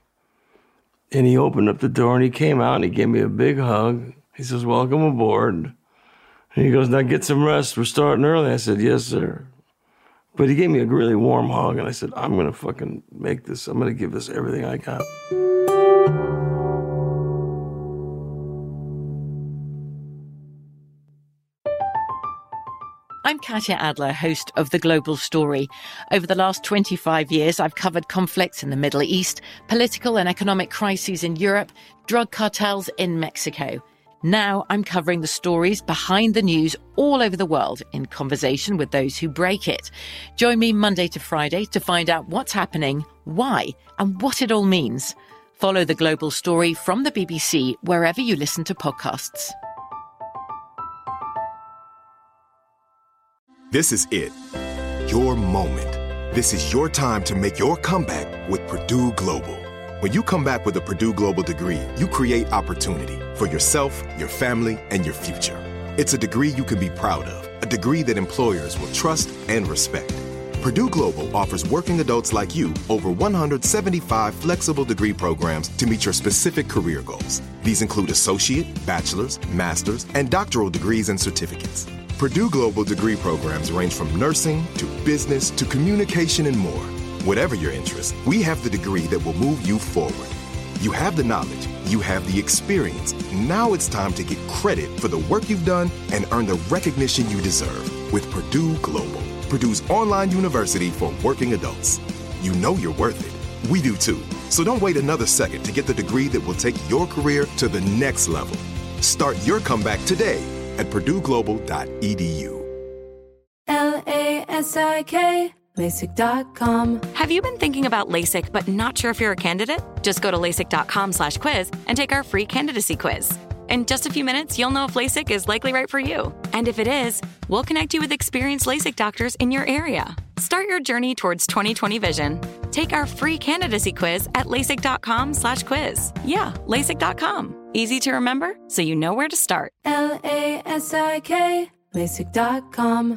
And he opened up the door, and he came out, and he gave me a big hug. He says, welcome aboard. And he goes, now get some rest. We're starting early. I said, yes, sir. But he gave me a really warm hug, and I said, I'm going to fucking make this. I'm going to give this everything I got. I'm Katya Adler, host of The Global Story. Over the last 25 years, I've covered conflicts in the Middle East, political and economic crises in Europe, drug cartels in Mexico. Now I'm covering the stories behind the news all over the world in conversation with those who break it. Join me Monday to Friday to find out what's happening, why, and what it all means. Follow The Global Story from the BBC wherever you listen to podcasts. This is it. Your moment. This is your time to make your comeback with Purdue Global. When you come back with a Purdue Global degree, you create opportunity for yourself, your family, and your future. It's a degree you can be proud of, a degree that employers will trust and respect. Purdue Global offers working adults like you over 175 flexible degree programs to meet your specific career goals. These include associate, bachelor's, master's, and doctoral degrees and certificates. Purdue Global degree programs range from nursing to business to communication and more. Whatever your interest, we have the degree that will move you forward. You have the knowledge, you have the experience. Now it's time to get credit for the work you've done and earn the recognition you deserve with Purdue Global, Purdue's online university for working adults. You know you're worth it. We do too. So don't wait another second to get the degree that will take your career to the next level. Start your comeback today at purdueglobal.edu. LASIK LASIK.com. Have you been thinking about LASIK but not sure if you're a candidate? Just go to LASIK.com/quiz and take our free candidacy quiz. In just a few minutes, you'll know if LASIK is likely right for you. And if it is, we'll connect you with experienced LASIK doctors in your area. Start your journey towards 20/20 vision. Take our free candidacy quiz at LASIK.com/quiz. Yeah, LASIK.com. Easy to remember, so you know where to start. LASIK. LASIK.com.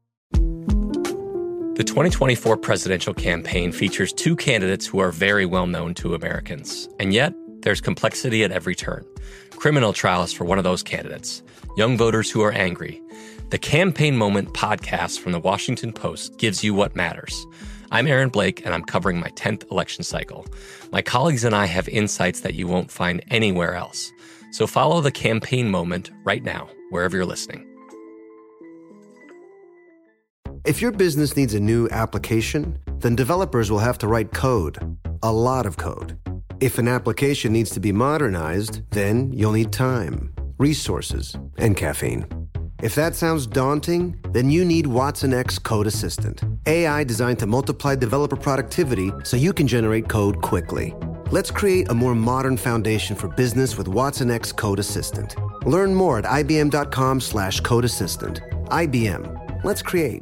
The 2024 presidential campaign features two candidates who are very well known to Americans. And yet, there's complexity at every turn. Criminal trials for one of those candidates. Young voters who are angry. The Campaign Moment podcast from the Washington Post gives you what matters. I'm Aaron Blake, and I'm covering my 10th election cycle. My colleagues and I have insights that you won't find anywhere else. So follow The Campaign Moment right now, wherever you're listening. If your business needs a new application, then developers will have to write code, a lot of code. If an application needs to be modernized, then you'll need time, resources, and caffeine. If that sounds daunting, then you need Watson X Code Assistant, AI designed to multiply developer productivity so you can generate code quickly. Let's create a more modern foundation for business with Watson X Code Assistant. Learn more at ibm.com/code assistant. IBM. Let's create.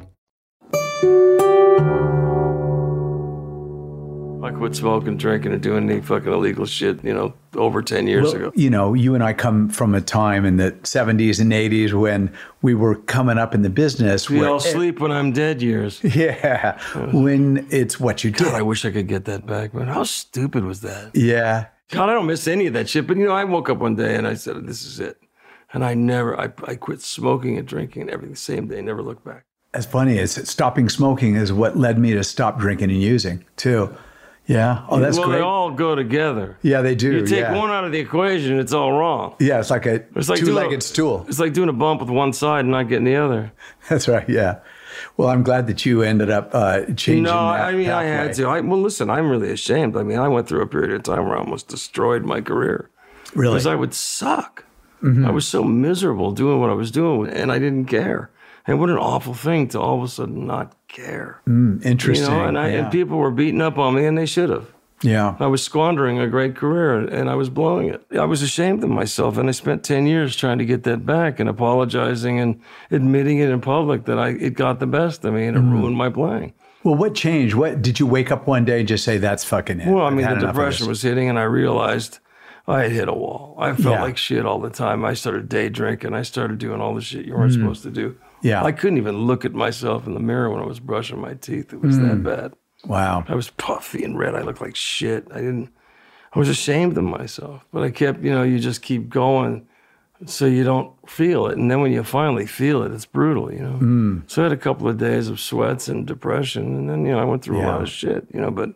I quit smoking, drinking, and doing any fucking illegal shit, over 10 years ago. You and I come from a time in the 70s and 80s when we were coming up in the business. We all sleep when I'm dead years. Yeah. When it's what you did. God, I wish I could get that back, man. How stupid was that? Yeah. God, I don't miss any of that shit. But, I woke up one day and I said, this is it. And I quit smoking and drinking and everything the same day, never looked back. As funny as stopping smoking is what led me to stop drinking and using, too. Yeah. Oh, that's great. They all go together. Yeah, they do. You take one out of the equation, it's all wrong. Yeah, it's like a two-legged stool. It's like doing a bump with one side and not getting the other. That's right, yeah. Well, I'm glad that you ended up changing that pathway. I had to. Listen, I'm really ashamed. I went through a period of time where I almost destroyed my career. Really? Because I would suck. Mm-hmm. I was so miserable doing what I was doing, and I didn't care. And what an awful thing to all of a sudden not care. Interesting. And people were beating up on me, and they should have. Yeah. I was squandering a great career, and I was blowing it. I was ashamed of myself, and I spent 10 years trying to get that back and apologizing and admitting it in public that it got the best of me, and it ruined my playing. Well, what changed? What did you wake up one day and just say, that's fucking it? Well, the depression was hitting, and I realized I had hit a wall. I felt like shit all the time. I started day drinking. I started doing all the shit you weren't supposed to do. Yeah. I couldn't even look at myself in the mirror when I was brushing my teeth. It was that bad. Wow. I was puffy and red. I looked like shit. I was ashamed of myself. But I kept, you just keep going so you don't feel it. And then when you finally feel it, it's brutal, So I had a couple of days of sweats and depression. And then, I went through a lot of shit, but,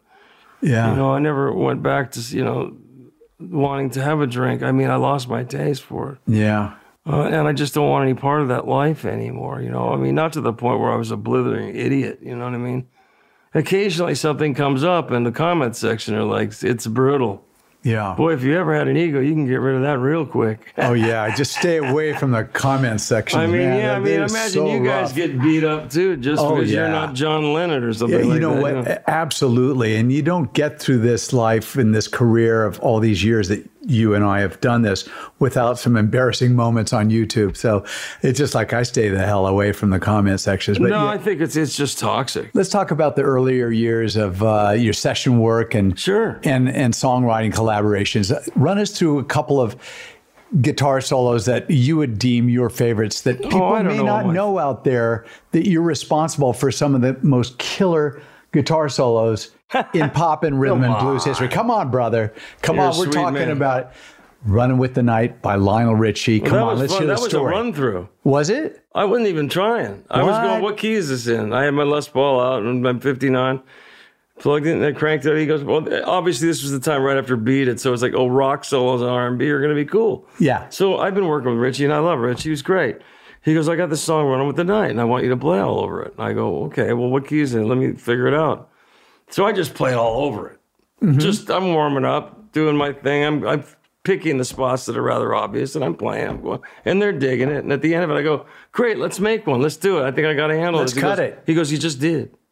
I never went back to, wanting to have a drink. I lost my taste for it. Yeah. And I just don't want any part of that life anymore, not to the point where I was a blithering idiot, you know what I mean? Occasionally something comes up in the comment section are like, it's brutal. Yeah. Boy, if you ever had an ego, you can get rid of that real quick. Oh, yeah. Just stay away from the comment section. Imagine you guys get beat up too, just because you're not John Lennon or something like that. You know what? Absolutely. And you don't get through this life and this career of all these years that you and I have done this without some embarrassing moments on YouTube. So it's just like I stay the hell away from the comment sections. But I think it's just toxic. Let's talk about the earlier years of your session work and and songwriting collaborations. Run us through a couple of guitar solos that you would deem your favorites that people may not know out there, that you're responsible for some of the most killer guitar solos in pop and rhythm and blues history. Come on, brother. Come on. We're talking about Running with the Night by Lionel Richie. Come on, let's hear the story. That was a run through. Was it? I wasn't even trying. I was going, what key is this in? I had my Les Paul out and I'm 59. Plugged it and I cranked it. He goes, well, obviously this was the time right after Beat It. So it's like, rock solos and R&B are going to be cool. Yeah. So I've been working with Richie and I love Richie. He was great. He goes, I got this song Running with the Night and I want you to play all over it. And I go, okay, well, what key is it? Let me figure it out. So I just played all over it. I'm warming up, doing my thing. I'm picking the spots that are rather obvious, and I'm playing. I'm going, and they're digging it. And at the end of it, I go, great, let's make one. Let's do it. I think I got a handle. Let's cut it. He goes, you just did.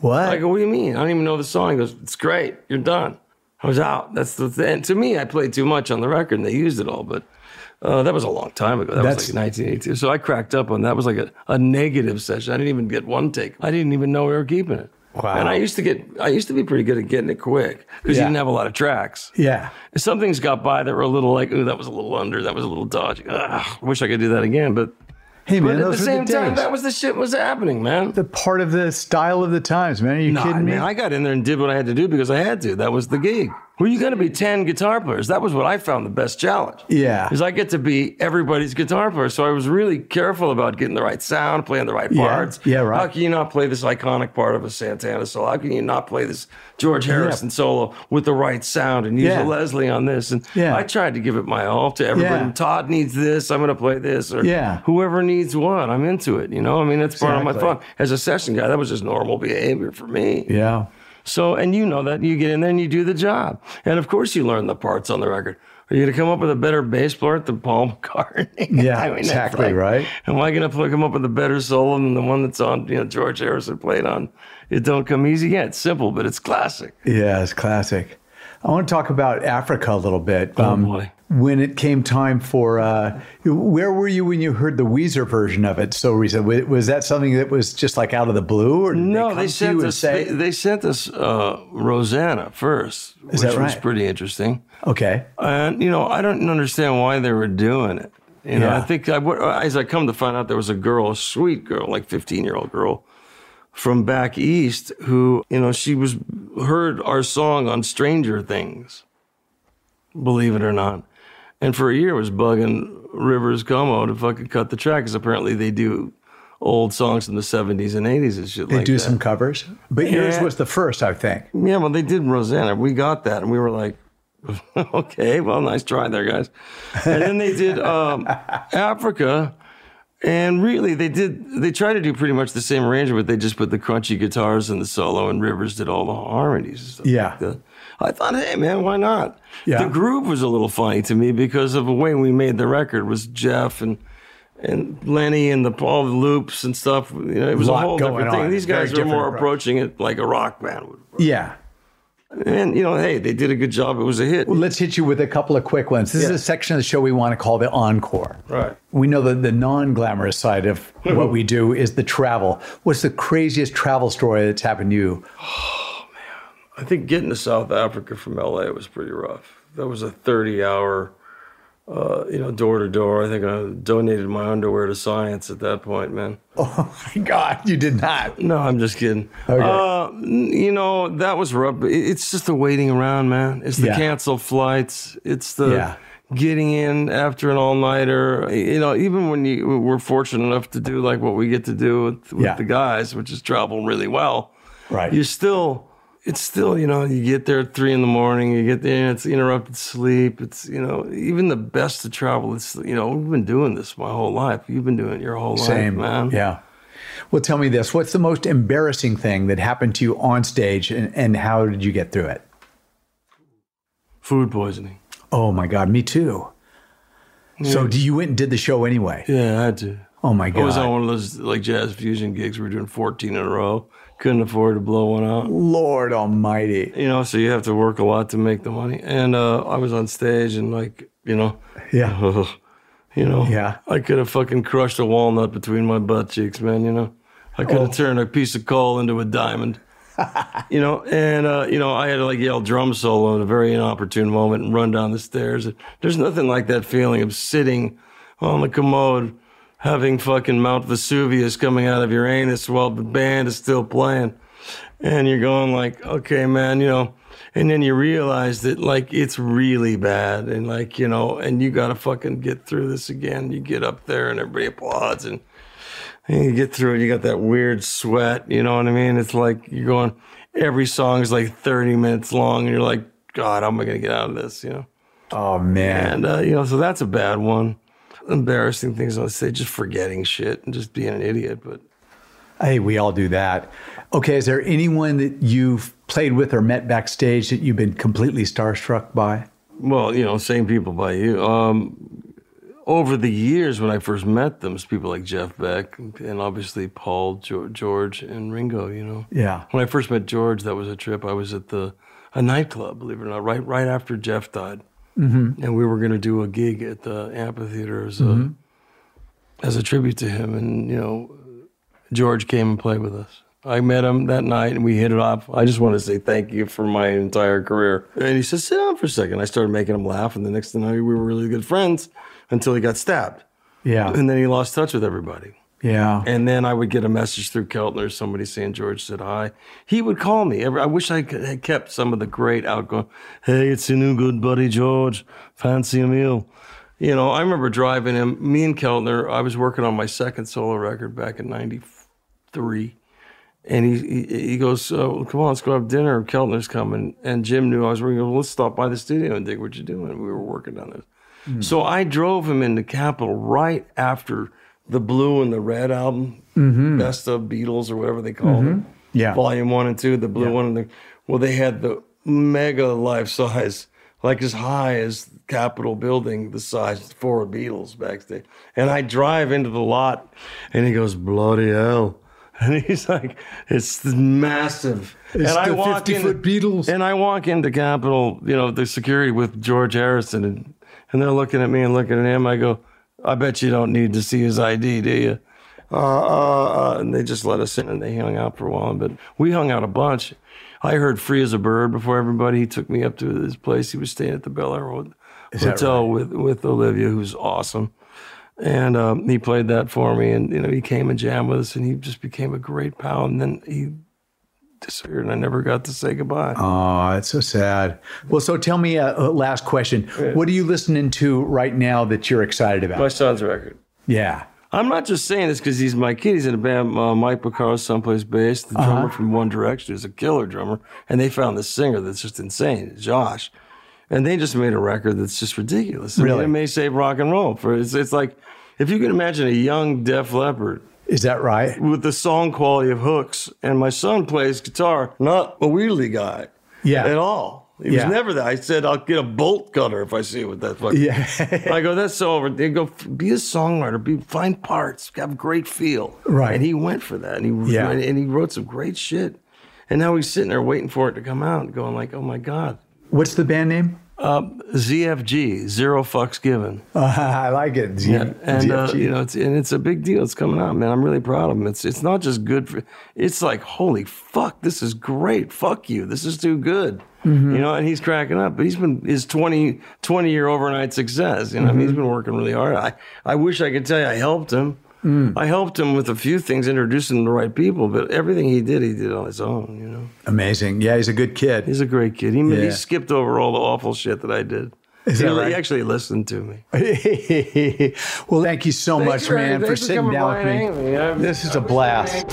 What? I go, what do you mean? I don't even know the song. He goes, it's great. You're done. I was out. That's the thing. To me, I played too much on the record and they used it all, but that was a long time ago. That was like 1982. So I cracked up on that. It was like a negative session. I didn't even get one take. I didn't even know we were keeping it. Wow. And I used to be pretty good at getting it quick because you didn't have a lot of tracks. Yeah. Some things got by that were a little like, ooh, that was a little under, that was a little dodgy. Ugh, wish I could do that again, but hey, man, at the same time, days. that was the shit was happening, man. The part of the style of the times, man. Are you kidding me? Man, I got in there and did what I had to do because I had to. That was the gig. Well, you got to be 10 guitar players. That was what I found the best challenge. Yeah. Because I get to be everybody's guitar player. So I was really careful about getting the right sound, playing the right parts. Yeah, right. How can you not play this iconic part of a Santana solo? How can you not play this George Harrison solo with the right sound and use a Leslie on this? And I tried to give it my all to everybody. Yeah. Todd needs this. I'm going to play this. Or Yeah. whoever needs what. I'm into it. You know, I mean, that's part of my Exactly. fun. As a session guy, that was just normal behavior for me. Yeah. So, and you know that you get in there and you do the job. And of course you learn the parts on the record. Are you going to come up with a better bass player than Paul McCartney? Yeah, I mean, that's exactly, like, right? Am I going to come up with a better solo than the one that's on, George Harrison played on It Don't Come Easy? Yeah, it's simple, but it's classic. Yeah, it's classic. I want to talk about Africa a little bit. Oh, boy. When it came time for, where were you when you heard the Weezer version of it so recently? Was that something that was just like out of the blue? Or No, they sent us Rosanna first, which was pretty interesting. Okay. And, I don't understand why they were doing it. I think as I come to find out, there was a girl, a sweet girl, like 15-year-old girl from back east who, she heard our song on Stranger Things, believe it or not. And for a year was bugging Rivers Como to fucking cut the track because apparently they do old songs from the 70s and 80s and shit like that. They do some covers. But yours was the first, I think. Yeah, well, they did Rosanna. We got that and we were like, okay, well, nice try there, guys. And then they did Africa. And really, they tried to do pretty much the same arrangement, but they just put the crunchy guitars in the solo and Rivers did all the harmonies and stuff like that. I thought, hey, man, why not? Yeah. The groove was a little funny to me because of the way we made the record was Jeff and Lenny and all the loops and stuff. It was a whole different thing. These guys were more approaching it like a rock band would. Yeah. And, hey, they did a good job. It was a hit. Well, let's hit you with a couple of quick ones. This is a section of the show we want to call the encore. Right. We know that the non-glamorous side of what we do is the travel. What's the craziest travel story that's happened to you? Oh, man. I think getting to South Africa from L.A. was pretty rough. That was a 30-hour, door to door. I think I donated my underwear to Science at that point, man. Oh, my God. You did not. No, I'm just kidding. Okay. That was rough. It's just the waiting around, man. It's the canceled flights. It's the getting in after an all-nighter. Even when we're fortunate enough to do like what we get to do with the guys, which is travel really well. Right. It's still, you get there at 3 a.m, you get there and it's interrupted sleep. It's, even the best of travel, it's, we've been doing this my whole life. You've been doing it your whole life, man. Yeah. Well, tell me this. What's the most embarrassing thing that happened to you on stage and how did you get through it? Food poisoning. Oh, my God. Me too. Yeah. So you went and did the show anyway? Yeah, I had to. Oh, my God. I was on one of those like jazz fusion gigs. We were doing 14 in a row. Couldn't afford to blow one out. Lord almighty. So you have to work a lot to make the money. And I was on stage and I could have fucking crushed a walnut between my butt cheeks, man, I could have turned a piece of coal into a diamond. I had to like yell drum solo in a very inopportune moment and run down the stairs. There's nothing like that feeling of sitting on the commode having fucking Mount Vesuvius coming out of your anus while the band is still playing. And you're going like, okay, man, and then you realize that like it's really bad and like, and you got to fucking get through this again. You get up there and everybody applauds and you get through it. You got that weird sweat, you know what I mean? It's like you're going, every song is like 30 minutes long and you're like, God, how am I going to get out of this, Oh, man. And, so that's a bad one. Embarrassing things on stage, just forgetting shit and just being an idiot. But hey, we all do that. Okay, is there anyone that you've played with or met backstage that you've been completely starstruck by? Well, same people by you. over the years when I first met them, it's people like Jeff Beck and obviously Paul, George, and Ringo, you know. Yeah. When I first met George, that was a trip. I was at a nightclub, believe it or not, right after Jeff died. Mm-hmm. And we were going to do a gig at the amphitheater as a tribute to him. And, you know, George came and played with us. I met him that night and we hit it off. I just want to say thank you for my entire career. And he said, sit down for a second. I started making him laugh. And the next thing I knew, we were really good friends until he got stabbed. Yeah. And then he lost touch with everybody. Yeah. And then I would get a message through Keltner, somebody saying George said hi. He would call me. I wish I had kept some of the great outgoing, hey, it's your new good buddy George. Fancy a meal. You know, I remember driving him, me and Keltner, I was working on my second solo record back in 93. And he goes, come on, let's go have dinner. Keltner's coming. And Jim knew I was working. He goes, well, let's stop by the studio and dig what you're doing. We were working on this. Mm. So I drove him into Capitol right after the Blue and the Red album, Best of Beatles or whatever they called it. Yeah. Volume 1 and 2, the Blue one. And they had the mega life-size, like as high as Capitol building, the size for Beatles backstage. And I drive into the lot, and he goes, bloody hell. And he's like, it's massive. It's and I the walk 50-foot Beatles. And I walk into Capitol, you know, the security with George Harrison, and they're looking at me and looking at him. I go, I bet you don't need to see his ID, do you? And they just let us in, and they hung out for a while. But we hung out a bunch. I heard Free as a Bird before everybody. He took me up to his place. He was staying at the Bel Air Hotel with Olivia, who's awesome. And he played that for me, and you know, he came and jammed with us, and he just became a great pal. And then he disappeared, and I never got to say goodbye. Oh, it's so sad. Well, so tell me a last question. Yeah. What are you listening to right now that you're excited about? My son's record. Yeah. I'm not just saying this because he's my kid. He's in a band, Mike Porcaro's Someplace Bass, the drummer from One Direction, is a killer drummer, and they found this singer that's just insane, Josh. And they just made a record that's just ridiculous. I mean, it may save rock and roll. It's like, if you can imagine a young Def Leppard. Is that right? With the song quality of Hooks. And my son plays guitar, not a wheelie guy at all. He was never that. I said, I'll get a bolt cutter if I see what that's like. Yeah. I go, that's so over. They go, be a songwriter, find parts, have great feel. Right. And he went for that. And he wrote some great shit. And now he's sitting there waiting for it to come out and going like, oh my God. What's the band name? ZFG, Zero Fucks Given. I like it. ZFG. You know, it's a big deal. It's coming out, man. I'm really proud of him. It's not just good for. It's like, holy fuck, this is great. Fuck you. This is too good. Mm-hmm. You know, and he's cracking up. But he's been his 20-year overnight success. You know, I mean, he's been working really hard. I wish I could tell you I helped him. I helped him with a few things, introducing him to the right people, but everything he did on his own, you know. Amazing. Yeah, he's a good kid. He's a great kid. He skipped over all the awful shit that I did. He actually listened to me. Well, thank you so much, man, for sitting down with me. This is a blast.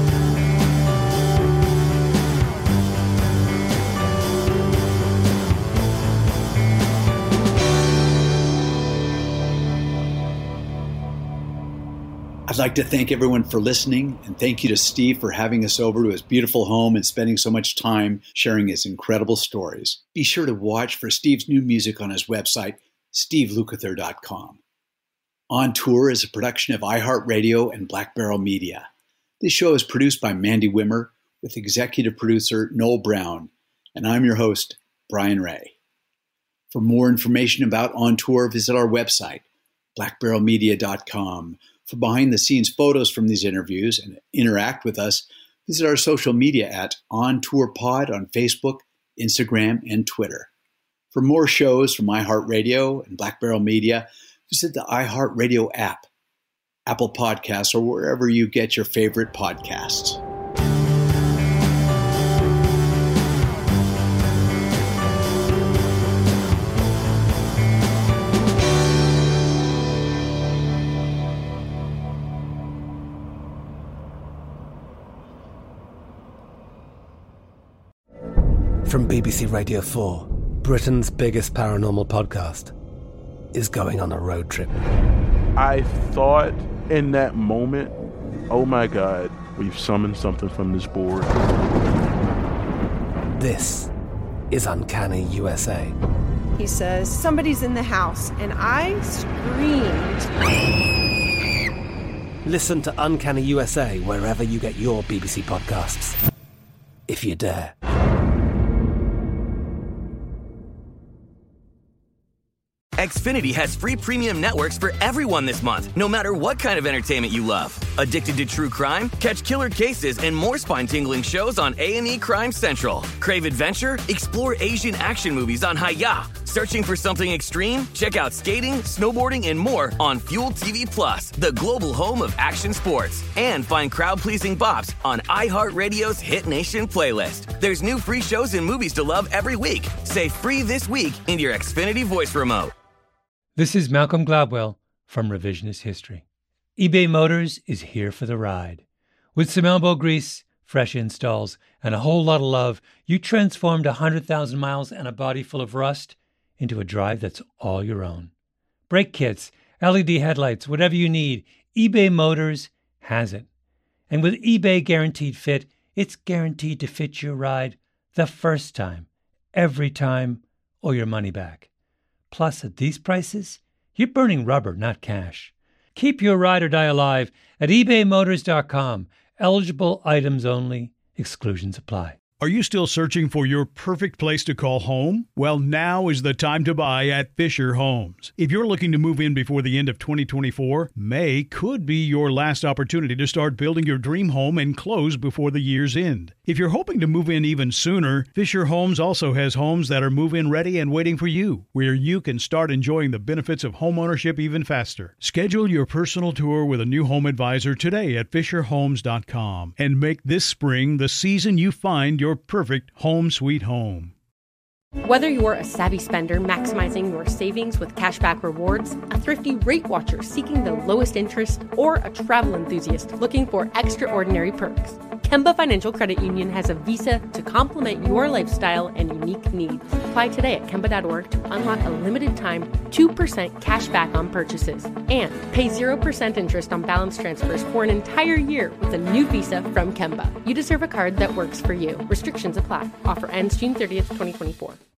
I'd like to thank everyone for listening, and thank you to Steve for having us over to his beautiful home and spending so much time sharing his incredible stories. Be sure to watch for Steve's new music on his website, stevelukather.com. On Tour is a production of iHeartRadio and Black Barrel Media. This show is produced by Mandy Wimmer with executive producer Noel Brown, and I'm your host, Brian Ray. For more information about On Tour, visit our website, blackbarrelmedia.com. For behind-the-scenes photos from these interviews and interact with us, visit our social media at On Tour Pod on Facebook, Instagram, and Twitter. For more shows from iHeartRadio and Black Barrel Media, visit the iHeartRadio app, Apple Podcasts, or wherever you get your favorite podcasts. From BBC Radio 4, Britain's biggest paranormal podcast is going on a road trip. I thought in that moment, oh my God, we've summoned something from this board. This is Uncanny USA. He says, somebody's in the house, and I screamed. Listen to Uncanny USA wherever you get your BBC podcasts, if you dare. Xfinity has free premium networks for everyone this month, no matter what kind of entertainment you love. Addicted to true crime? Catch killer cases and more spine-tingling shows on A&E Crime Central. Crave adventure? Explore Asian action movies on Hayya. Searching for something extreme? Check out skating, snowboarding, and more on Fuel TV Plus, the global home of action sports. And find crowd-pleasing bops on iHeartRadio's Hit Nation playlist. There's new free shows and movies to love every week. Say free this week in your Xfinity voice remote. This is Malcolm Gladwell from Revisionist History. eBay Motors is here for the ride. With some elbow grease, fresh installs, and a whole lot of love, you transformed 100,000 miles and a body full of rust into a drive that's all your own. Brake kits, LED headlights, whatever you need, eBay Motors has it. And with eBay Guaranteed Fit, it's guaranteed to fit your ride the first time, every time, or your money back. Plus, at these prices, you're burning rubber, not cash. Keep your ride or die alive at ebaymotors.com. Eligible items only. Exclusions apply. Are you still searching for your perfect place to call home? Well, now is the time to buy at Fisher Homes. If you're looking to move in before the end of 2024, May could be your last opportunity to start building your dream home and close before the year's end. If you're hoping to move in even sooner, Fisher Homes also has homes that are move-in ready and waiting for you, where you can start enjoying the benefits of homeownership even faster. Schedule your personal tour with a new home advisor today at FisherHomes.com and make this spring the season you find your perfect home sweet home. Whether you're a savvy spender maximizing your savings with cashback rewards, a thrifty rate watcher seeking the lowest interest, or a travel enthusiast looking for extraordinary perks, Kemba Financial Credit Union has a visa to complement your lifestyle and unique needs. Apply today at Kemba.org to unlock a limited-time 2% cash back on purchases and pay 0% interest on balance transfers for an entire year with a new visa from Kemba. You deserve a card that works for you. Restrictions apply. Offer ends June 30th, 2024.